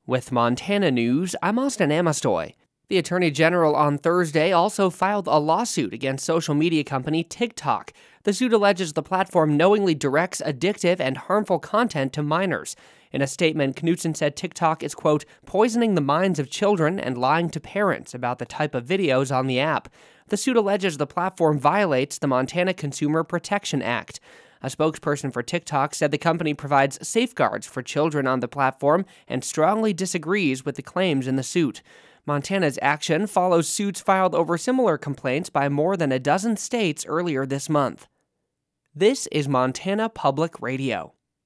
With Montana News, I'm Austin Amestoy. The Attorney General on Thursday also filed a lawsuit against social media company TikTok. The suit alleges the platform knowingly directs addictive and harmful content to minors. In a statement, Knutson said TikTok is, quote, poisoning the minds of children and lying to parents about the type of videos on the app. The suit alleges the platform violates the Montana Consumer Protection Act. A spokesperson for TikTok said the company provides safeguards for children on the platform and strongly disagrees with the claims in the suit. Montana's action follows suits filed over similar complaints by more than a dozen states earlier this month. This is Montana Public Radio.